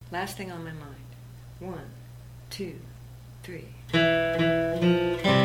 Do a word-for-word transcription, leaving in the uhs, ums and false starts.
Last thing on my mind. One, two, three.